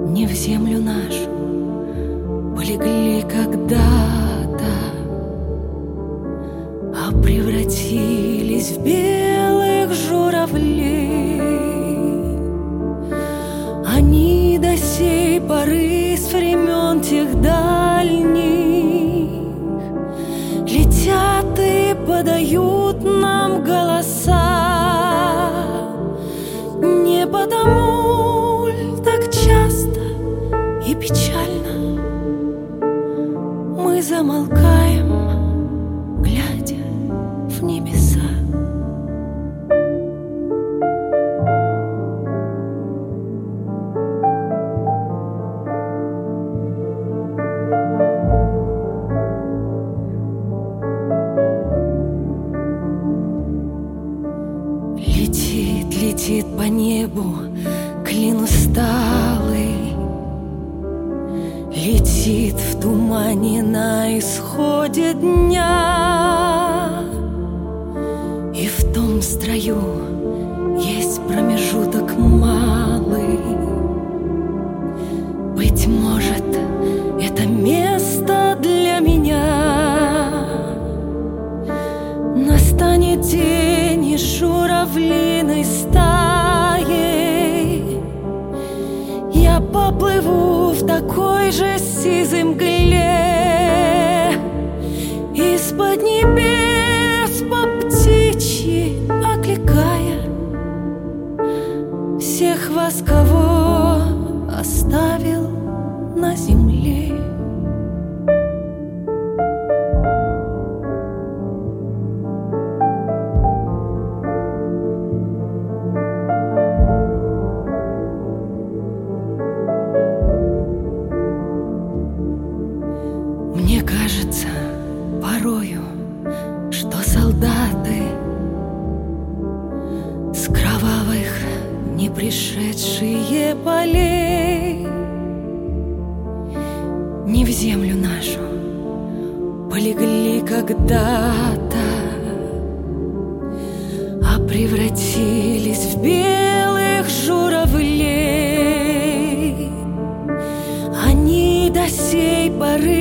не в землю нашу полегли когда-то, а превратились в белых журавлей. Они до сей поры с времен тех дальних летят и подают нам голоса. Не потому ль так часто и печально мы замолкаем, глядя в небеса. Летит по небу клин усталый, летит в тумане на исходе дня. И в том строю есть промежуток малый. Быть может, это место для меня. Настанет день, и журавлиной стаей я поплыву в такой же сизой мгле, из-под небес по птичьи окликая всех вас, кого оставил на земле. Мне кажется порою, что солдаты с кровавых не пришедшие полей не в землю нашу полегли когда-то, а превратились в белых журавлей. Они до сей поры